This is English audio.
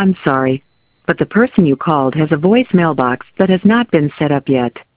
I'm sorry, but the person you called has a voicemail box that has not been set up yet.